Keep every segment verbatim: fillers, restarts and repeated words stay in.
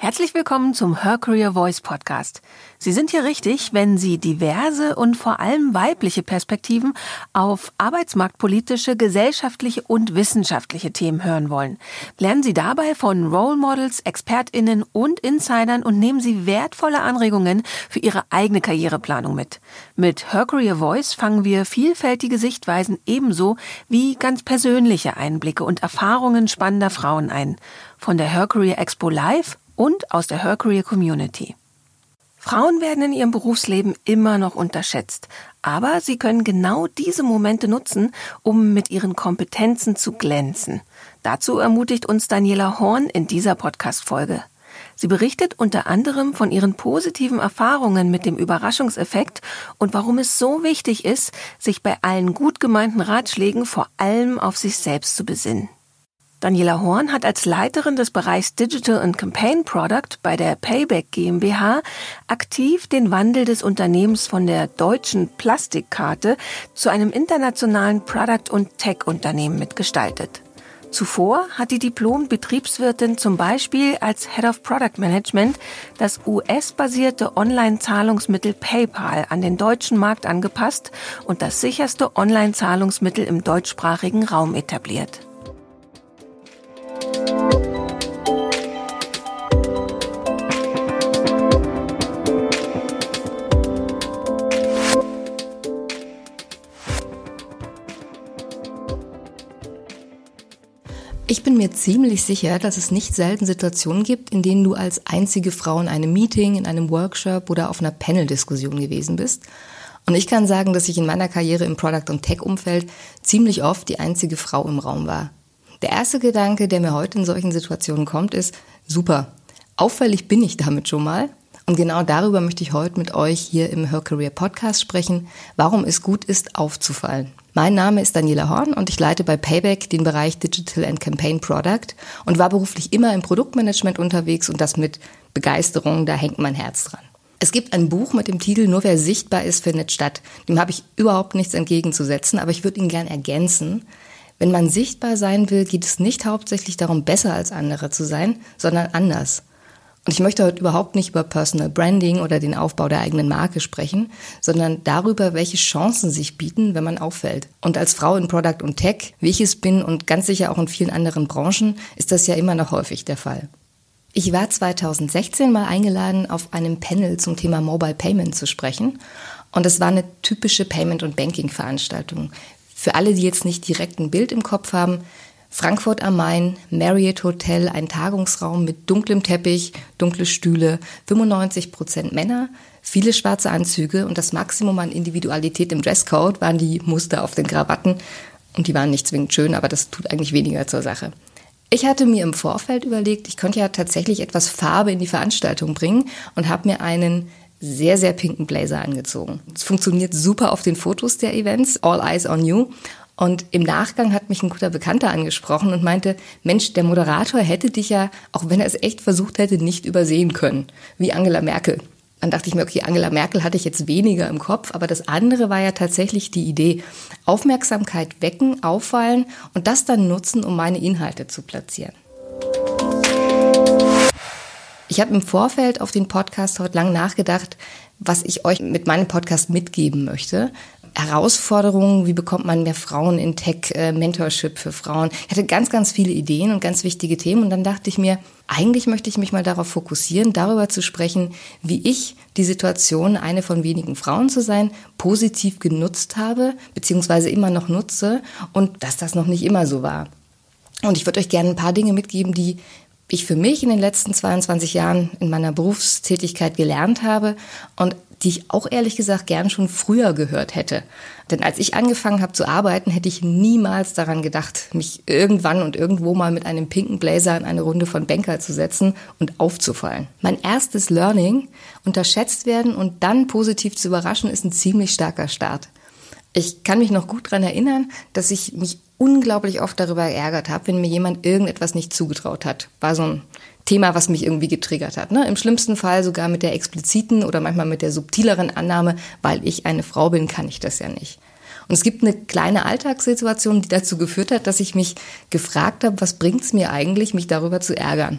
Herzlich willkommen zum Her Career Voice Podcast. Sie sind hier richtig, wenn Sie diverse und vor allem weibliche Perspektiven auf arbeitsmarktpolitische, gesellschaftliche und wissenschaftliche Themen hören wollen. Lernen Sie dabei von Role Models, ExpertInnen und Insidern und nehmen Sie wertvolle Anregungen für Ihre eigene Karriereplanung mit. Mit Her Career Voice fangen wir vielfältige Sichtweisen ebenso wie ganz persönliche Einblicke und Erfahrungen spannender Frauen ein. Von der Her Career Expo Live und aus der Her Career Community. Frauen werden in ihrem Berufsleben immer noch unterschätzt, aber sie können genau diese Momente nutzen, um mit ihren Kompetenzen zu glänzen. Dazu ermutigt uns Daniela Horn in dieser Podcast-Folge. Sie berichtet unter anderem von ihren positiven Erfahrungen mit dem Überraschungseffekt und warum es so wichtig ist, sich bei allen gut gemeinten Ratschlägen vor allem auf sich selbst zu besinnen. Daniela Horn hat als Leiterin des Bereichs Digital and Campaign Product bei der Payback GmbH aktiv den Wandel des Unternehmens von der deutschen Plastikkarte zu einem internationalen Product- und Tech-Unternehmen mitgestaltet. Zuvor hat die Diplom-Betriebswirtin zum Beispiel als Head of Product Management das U S-basierte Online-Zahlungsmittel PayPal an den deutschen Markt angepasst und das sicherste Online-Zahlungsmittel im deutschsprachigen Raum etabliert. Ich bin mir ziemlich sicher, dass es nicht selten Situationen gibt, in denen du als einzige Frau in einem Meeting, in einem Workshop oder auf einer Panel-Diskussion gewesen bist. Und ich kann sagen, dass ich in meiner Karriere im Product- und Tech-Umfeld ziemlich oft die einzige Frau im Raum war. Der erste Gedanke, der mir heute in solchen Situationen kommt, ist, super, auffällig bin ich damit schon mal. Und genau darüber möchte ich heute mit euch hier im Her Career Podcast sprechen, warum es gut ist, aufzufallen. Mein Name ist Daniela Horn und ich leite bei Payback den Bereich Digital and Campaign Product und war beruflich immer im Produktmanagement unterwegs und das mit Begeisterung, da hängt mein Herz dran. Es gibt ein Buch mit dem Titel Nur wer sichtbar ist, findet statt. Dem habe ich überhaupt nichts entgegenzusetzen, aber ich würde ihn gern ergänzen. Wenn man sichtbar sein will, geht es nicht hauptsächlich darum, besser als andere zu sein, sondern anders. Und ich möchte heute überhaupt nicht über Personal Branding oder den Aufbau der eigenen Marke sprechen, sondern darüber, welche Chancen sich bieten, wenn man auffällt. Und als Frau in Product und Tech, wie ich es bin und ganz sicher auch in vielen anderen Branchen, ist das ja immer noch häufig der Fall. Ich war zweitausendsechzehn mal eingeladen, auf einem Panel zum Thema Mobile Payment zu sprechen. Und es war eine typische Payment- und Banking-Veranstaltung. Für alle, die jetzt nicht direkt ein Bild im Kopf haben, Frankfurt am Main, Marriott Hotel, ein Tagungsraum mit dunklem Teppich, dunkle Stühle, fünfundneunzig Prozent Männer, viele schwarze Anzüge und das Maximum an Individualität im Dresscode waren die Muster auf den Krawatten und die waren nicht zwingend schön, aber das tut eigentlich weniger zur Sache. Ich hatte mir im Vorfeld überlegt, ich könnte ja tatsächlich etwas Farbe in die Veranstaltung bringen und habe mir einen sehr, sehr pinken Blazer angezogen. Es funktioniert super auf den Fotos der Events, all eyes on you. Und im Nachgang hat mich ein guter Bekannter angesprochen und meinte, Mensch, der Moderator hätte dich ja, auch wenn er es echt versucht hätte, nicht übersehen können, wie Angela Merkel. Dann dachte ich mir, okay, Angela Merkel hatte ich jetzt weniger im Kopf, aber das andere war ja tatsächlich die Idee, Aufmerksamkeit wecken, auffallen und das dann nutzen, um meine Inhalte zu platzieren. Ich habe im Vorfeld auf den Podcast heute lang nachgedacht, was ich euch mit meinem Podcast mitgeben möchte. Herausforderungen, wie bekommt man mehr Frauen in Tech, äh, Mentorship für Frauen. Ich hatte ganz, ganz viele Ideen und ganz wichtige Themen und dann dachte ich mir, eigentlich möchte ich mich mal darauf fokussieren, darüber zu sprechen, wie ich die Situation, eine von wenigen Frauen zu sein, positiv genutzt habe, beziehungsweise immer noch nutze und dass das noch nicht immer so war. Und ich würde euch gerne ein paar Dinge mitgeben, die ich für mich in den letzten zweiundzwanzig Jahren in meiner Berufstätigkeit gelernt habe und die ich auch ehrlich gesagt gern schon früher gehört hätte. Denn als ich angefangen habe zu arbeiten, hätte ich niemals daran gedacht, mich irgendwann und irgendwo mal mit einem pinken Blazer in eine Runde von Banker zu setzen und aufzufallen. Mein erstes Learning, unterschätzt werden und dann positiv zu überraschen, ist ein ziemlich starker Start. Ich kann mich noch gut daran erinnern, dass ich mich unglaublich oft darüber geärgert habe, wenn mir jemand irgendetwas nicht zugetraut hat. War so ein Thema, was mich irgendwie getriggert hat. Ne? Im schlimmsten Fall sogar mit der expliziten oder manchmal mit der subtileren Annahme, weil ich eine Frau bin, kann ich das ja nicht. Und es gibt eine kleine Alltagssituation, die dazu geführt hat, dass ich mich gefragt habe, was bringt es mir eigentlich, mich darüber zu ärgern?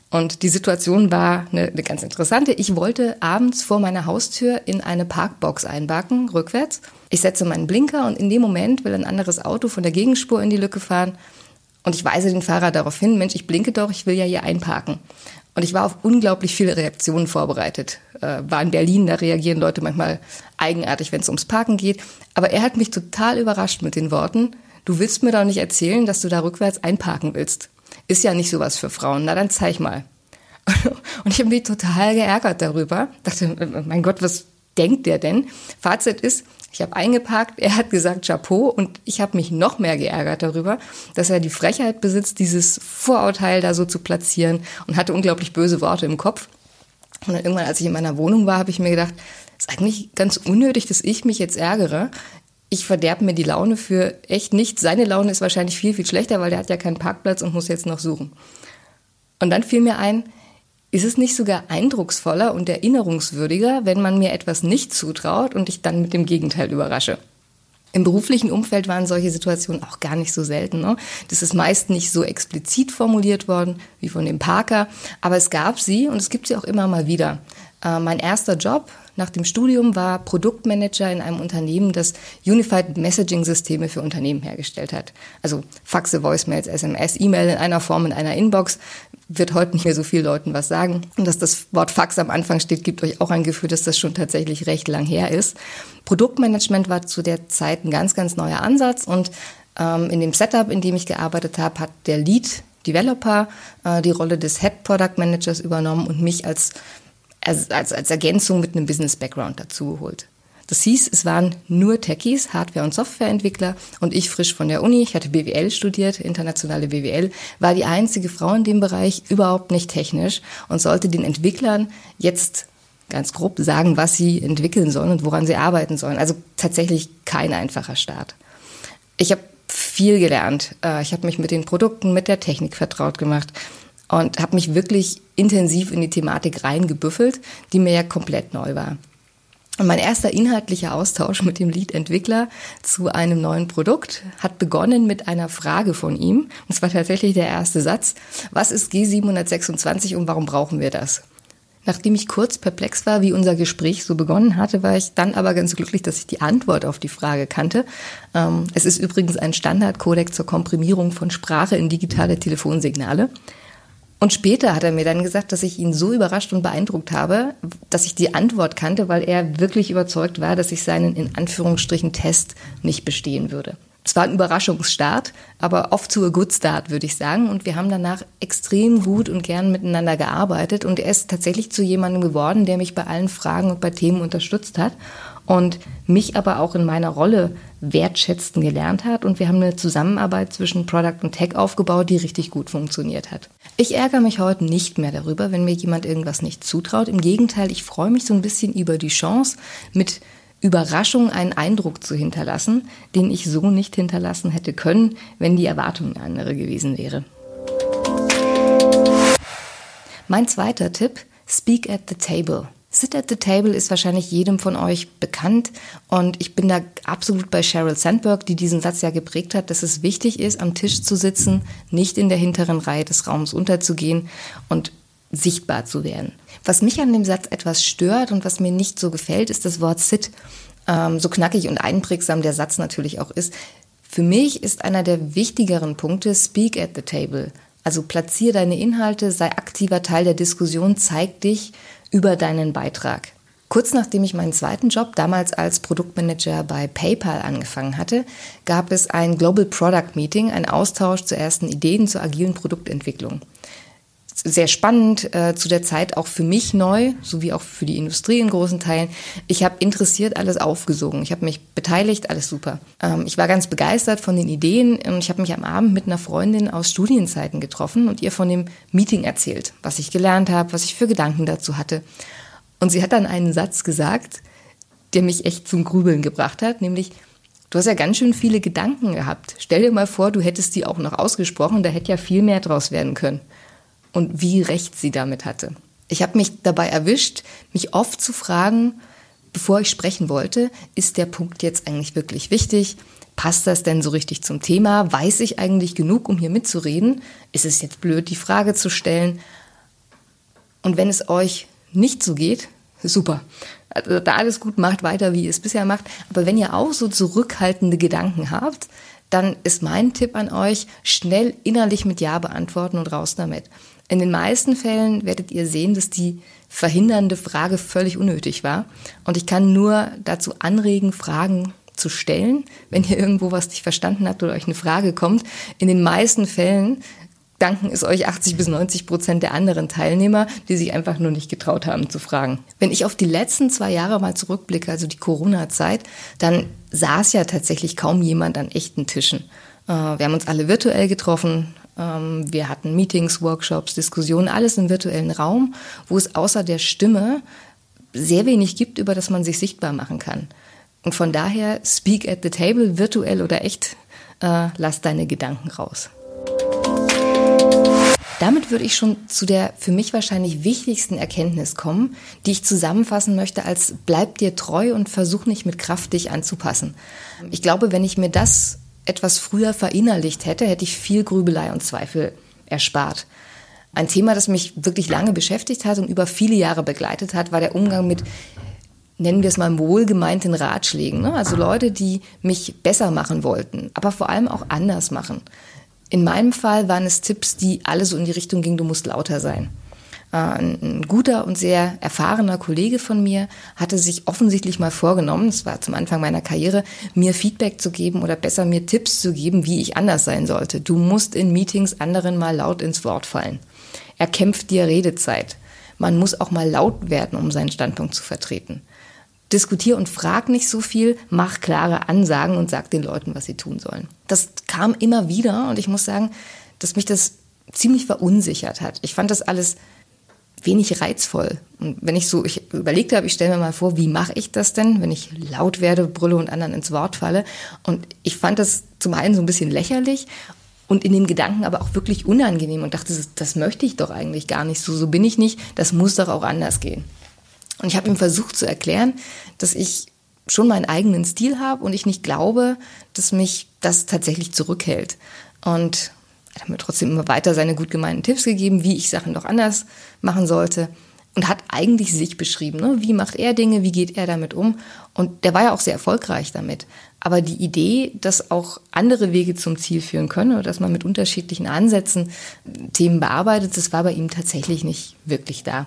Und die Situation war eine, eine ganz interessante. Ich wollte abends vor meiner Haustür in eine Parkbox einparken, rückwärts. Ich setze meinen Blinker und in dem Moment will ein anderes Auto von der Gegenspur in die Lücke fahren. Und ich weise den Fahrer darauf hin, Mensch, ich blinke doch, ich will ja hier einparken. Und ich war auf unglaublich viele Reaktionen vorbereitet. Äh, war in Berlin, da reagieren Leute manchmal eigenartig, wenn es ums Parken geht. Aber er hat mich total überrascht mit den Worten, du willst mir doch nicht erzählen, dass du da rückwärts einparken willst. Ist ja nicht sowas für Frauen, na dann zeig mal. Und ich habe mich total geärgert darüber. Dachte, mein Gott, was denkt der denn? Fazit ist, ich habe eingeparkt, er hat gesagt Chapeau und ich habe mich noch mehr geärgert darüber, dass er die Frechheit besitzt, dieses Vorurteil da so zu platzieren und hatte unglaublich böse Worte im Kopf. Und dann irgendwann, als ich in meiner Wohnung war, habe ich mir gedacht, ist eigentlich ganz unnötig, dass ich mich jetzt ärgere. Ich verderbe mir die Laune für echt nichts. Seine Laune ist wahrscheinlich viel, viel schlechter, weil der hat ja keinen Parkplatz und muss jetzt noch suchen. Und dann fiel mir ein, ist es nicht sogar eindrucksvoller und erinnerungswürdiger, wenn man mir etwas nicht zutraut und ich dann mit dem Gegenteil überrasche? Im beruflichen Umfeld waren solche Situationen auch gar nicht so selten. Ne? Das ist meist nicht so explizit formuliert worden wie von dem Parker, aber es gab sie und es gibt sie auch immer mal wieder. Äh, mein erster Job nach dem Studium war Produktmanager in einem Unternehmen, das Unified Messaging Systeme für Unternehmen hergestellt hat. Also Faxe, Voicemails, S M S, E-Mail in einer Form, in einer Inbox. Wird heute nicht mehr so vielen Leuten was sagen. Und dass das Wort Fax am Anfang steht, gibt euch auch ein Gefühl, dass das schon tatsächlich recht lang her ist. Produktmanagement war zu der Zeit ein ganz, ganz neuer Ansatz. Und ähm, in dem Setup, in dem ich gearbeitet habe, hat der Lead Developer äh, die Rolle des Head Product Managers übernommen und mich als Als, als, als Ergänzung mit einem Business-Background dazu geholt. Das hieß, es waren nur Techies, Hardware- und Softwareentwickler und ich frisch von der Uni, ich hatte B W L studiert, internationale B W L, war die einzige Frau in dem Bereich, überhaupt nicht technisch und sollte den Entwicklern jetzt ganz grob sagen, was sie entwickeln sollen und woran sie arbeiten sollen. Also tatsächlich kein einfacher Start. Ich habe viel gelernt. Ich habe mich mit den Produkten, mit der Technik vertraut gemacht und habe mich wirklich intensiv in die Thematik reingebüffelt, die mir ja komplett neu war. Und mein erster inhaltlicher Austausch mit dem Lead-Entwickler zu einem neuen Produkt hat begonnen mit einer Frage von ihm. Und zwar tatsächlich der erste Satz: Was ist G siebenhundertsechsundzwanzig und warum brauchen wir das? Nachdem ich kurz perplex war, wie unser Gespräch so begonnen hatte, war ich dann aber ganz glücklich, dass ich die Antwort auf die Frage kannte. Ähm, es ist übrigens ein Standardcodec zur Komprimierung von Sprache in digitale Telefonsignale. Und später hat er mir dann gesagt, dass ich ihn so überrascht und beeindruckt habe, dass ich die Antwort kannte, weil er wirklich überzeugt war, dass ich seinen in Anführungsstrichen Test nicht bestehen würde. Es war ein Überraschungsstart, aber off to a good start, würde ich sagen. Und wir haben danach extrem gut und gern miteinander gearbeitet. Und er ist tatsächlich zu jemandem geworden, der mich bei allen Fragen und bei Themen unterstützt hat und mich aber auch in meiner Rolle wertschätzen gelernt hat. Und wir haben eine Zusammenarbeit zwischen Product und Tech aufgebaut, die richtig gut funktioniert hat. Ich ärgere mich heute nicht mehr darüber, wenn mir jemand irgendwas nicht zutraut. Im Gegenteil, ich freue mich so ein bisschen über die Chance, mit Überraschung einen Eindruck zu hinterlassen, den ich so nicht hinterlassen hätte können, wenn die Erwartung eine andere gewesen wäre. Mein zweiter Tipp: Speak at the table. Sit at the table ist wahrscheinlich jedem von euch bekannt und ich bin da absolut bei Sheryl Sandberg, die diesen Satz ja geprägt hat, dass es wichtig ist, am Tisch zu sitzen, nicht in der hinteren Reihe des Raums unterzugehen und sichtbar zu werden. Was mich an dem Satz etwas stört und was mir nicht so gefällt, ist das Wort sit. Ähm, so knackig und einprägsam der Satz natürlich auch ist. Für mich ist einer der wichtigeren Punkte Speak at the table. Also platziere deine Inhalte, sei aktiver Teil der Diskussion, zeig dich über deinen Beitrag. Kurz nachdem ich meinen zweiten Job, damals als Produktmanager bei PayPal, angefangen hatte, gab es ein Global Product Meeting, ein Austausch zu ersten Ideen zur agilen Produktentwicklung. Sehr spannend, äh, zu der Zeit auch für mich neu, sowie auch für die Industrie in großen Teilen. Ich habe interessiert alles aufgesogen. Ich habe mich beteiligt, alles super. Ähm, ich war ganz begeistert von den Ideen und ich habe mich am Abend mit einer Freundin aus Studienzeiten getroffen und ihr von dem Meeting erzählt, was ich gelernt habe, was ich für Gedanken dazu hatte. Und sie hat dann einen Satz gesagt, der mich echt zum Grübeln gebracht hat, nämlich: Du hast ja ganz schön viele Gedanken gehabt. Stell dir mal vor, du hättest die auch noch ausgesprochen, da hätte ja viel mehr draus werden können. Und wie recht sie damit hatte. Ich habe mich dabei erwischt, mich oft zu fragen, bevor ich sprechen wollte, ist der Punkt jetzt eigentlich wirklich wichtig? Passt das denn so richtig zum Thema? Weiß ich eigentlich genug, um hier mitzureden? Ist es jetzt blöd, die Frage zu stellen? Und wenn es euch nicht so geht, super. Also da alles gut, macht weiter, wie ihr es bisher macht. Aber wenn ihr auch so zurückhaltende Gedanken habt, dann ist mein Tipp an euch, schnell innerlich mit Ja beantworten und raus damit. In den meisten Fällen werdet ihr sehen, dass die verhindernde Frage völlig unnötig war. Und ich kann nur dazu anregen, Fragen zu stellen, wenn ihr irgendwo was nicht verstanden habt oder euch eine Frage kommt. In den meisten Fällen danken es euch achtzig bis neunzig Prozent der anderen Teilnehmer, die sich einfach nur nicht getraut haben zu fragen. Wenn ich auf die letzten zwei Jahre mal zurückblicke, also die Corona-Zeit, dann saß ja tatsächlich kaum jemand an echten Tischen. Wir haben uns alle virtuell getroffen. Wir hatten Meetings, Workshops, Diskussionen, alles im virtuellen Raum, wo es außer der Stimme sehr wenig gibt, über das man sich sichtbar machen kann. Und von daher, speak at the table, virtuell oder echt, äh, lass deine Gedanken raus. Damit würde ich schon zu der für mich wahrscheinlich wichtigsten Erkenntnis kommen, die ich zusammenfassen möchte als bleib dir treu und versuch nicht mit Kraft dich anzupassen. Ich glaube, wenn ich mir das etwas früher verinnerlicht hätte, hätte ich viel Grübelei und Zweifel erspart. Ein Thema, das mich wirklich lange beschäftigt hat und über viele Jahre begleitet hat, war der Umgang mit, nennen wir es mal, wohlgemeinten Ratschlägen. Also Leute, die mich besser machen wollten, aber vor allem auch anders machen. In meinem Fall waren es Tipps, die alle so in die Richtung gingen, du musst lauter sein. Ein guter und sehr erfahrener Kollege von mir hatte sich offensichtlich mal vorgenommen, das war zum Anfang meiner Karriere, mir Feedback zu geben oder besser mir Tipps zu geben, wie ich anders sein sollte. Du musst in Meetings anderen mal laut ins Wort fallen. Er kämpft dir Redezeit. Man muss auch mal laut werden, um seinen Standpunkt zu vertreten. Diskutier und frag nicht so viel, mach klare Ansagen und sag den Leuten, was sie tun sollen. Das kam immer wieder und ich muss sagen, dass mich das ziemlich verunsichert hat. Ich fand das alles wenig reizvoll. Und wenn ich so, ich überlegt habe, ich stelle mir mal vor, wie mache ich das denn, wenn ich laut werde, brülle und anderen ins Wort falle? Und ich fand das zum einen so ein bisschen lächerlich und in dem Gedanken aber auch wirklich unangenehm und dachte, das, das möchte ich doch eigentlich gar nicht so, so bin ich nicht, das muss doch auch anders gehen. Und ich habe ihm versucht zu erklären, dass ich schon meinen eigenen Stil habe und ich nicht glaube, dass mich das tatsächlich zurückhält. Und er hat mir trotzdem immer weiter seine gut gemeinten Tipps gegeben, wie ich Sachen doch anders machen sollte. Und hat eigentlich sich beschrieben, ne? Wie macht er Dinge, wie geht er damit um? Und der war ja auch sehr erfolgreich damit. Aber die Idee, dass auch andere Wege zum Ziel führen können oder dass man mit unterschiedlichen Ansätzen Themen bearbeitet, das war bei ihm tatsächlich nicht wirklich da.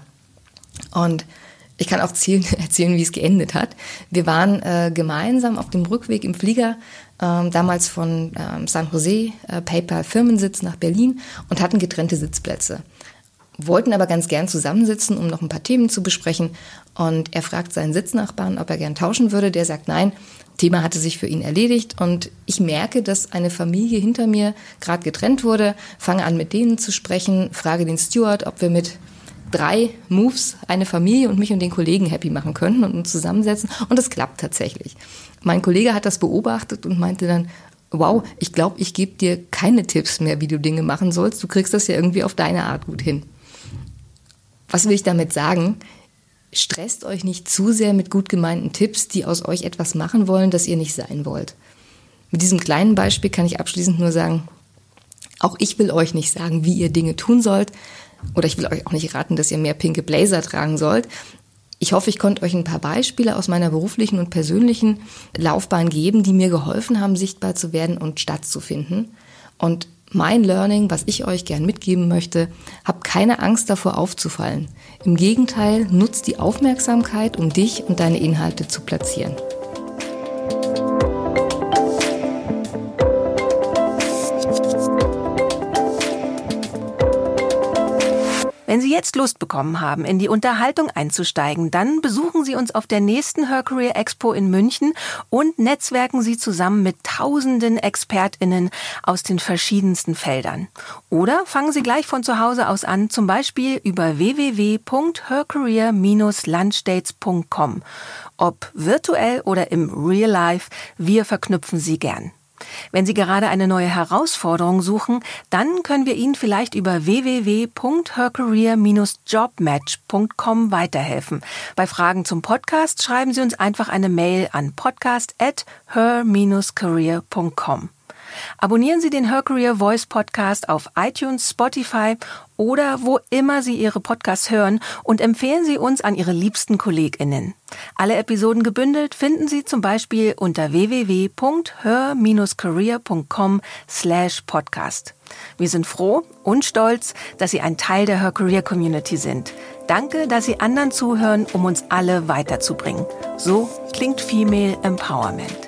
Und ich kann auch erzählen, erzählen, wie es geendet hat. Wir waren äh, gemeinsam auf dem Rückweg im Flieger, äh, damals von äh, San Jose, äh, PayPal-Firmensitz nach Berlin und hatten getrennte Sitzplätze. Wollten aber ganz gern zusammensitzen, um noch ein paar Themen zu besprechen. Und er fragt seinen Sitznachbarn, ob er gern tauschen würde. Der sagt nein, Thema hatte sich für ihn erledigt. Und ich merke, dass eine Familie hinter mir gerade getrennt wurde, fange an, mit denen zu sprechen, frage den Steward, ob wir mit drei Moves eine Familie und mich und den Kollegen happy machen können und uns zusammensetzen. Und das klappt tatsächlich. Mein Kollege hat das beobachtet und meinte dann, wow, ich glaube, ich gebe dir keine Tipps mehr, wie du Dinge machen sollst. Du kriegst das ja irgendwie auf deine Art gut hin. Was will ich damit sagen? Stresst euch nicht zu sehr mit gut gemeinten Tipps, die aus euch etwas machen wollen, das ihr nicht sein wollt. Mit diesem kleinen Beispiel kann ich abschließend nur sagen, auch ich will euch nicht sagen, wie ihr Dinge tun sollt. Oder ich will euch auch nicht raten, dass ihr mehr pinke Blazer tragen sollt. Ich hoffe, ich konnte euch ein paar Beispiele aus meiner beruflichen und persönlichen Laufbahn geben, die mir geholfen haben, sichtbar zu werden und stattzufinden. Und mein Learning, was ich euch gern mitgeben möchte, habt keine Angst davor aufzufallen. Im Gegenteil, nutzt die Aufmerksamkeit, um dich und deine Inhalte zu platzieren. Wenn Sie jetzt Lust bekommen haben, in die Unterhaltung einzusteigen, dann besuchen Sie uns auf der nächsten Her Career Expo in München und netzwerken Sie zusammen mit tausenden ExpertInnen aus den verschiedensten Feldern. Oder fangen Sie gleich von zu Hause aus an, zum Beispiel über w w w punkt her career Bindestrich lunchdates punkt com. Ob virtuell oder im Real Life, wir verknüpfen Sie gern. Wenn Sie gerade eine neue Herausforderung suchen, dann können wir Ihnen vielleicht über w w w punkt her career Bindestrich jobmatch punkt com weiterhelfen. Bei Fragen zum Podcast schreiben Sie uns einfach eine Mail an podcast at her Bindestrich career punkt com. Abonnieren Sie den Her Career Voice Podcast auf iTunes, Spotify oder wo immer Sie Ihre Podcasts hören und empfehlen Sie uns an Ihre liebsten KollegInnen. Alle Episoden gebündelt finden Sie zum Beispiel unter w w w punkt her career punkt com slash podcast. Wir sind froh und stolz, dass Sie ein Teil der Her Career Community sind. Danke, dass Sie anderen zuhören, um uns alle weiterzubringen. So klingt Female Empowerment.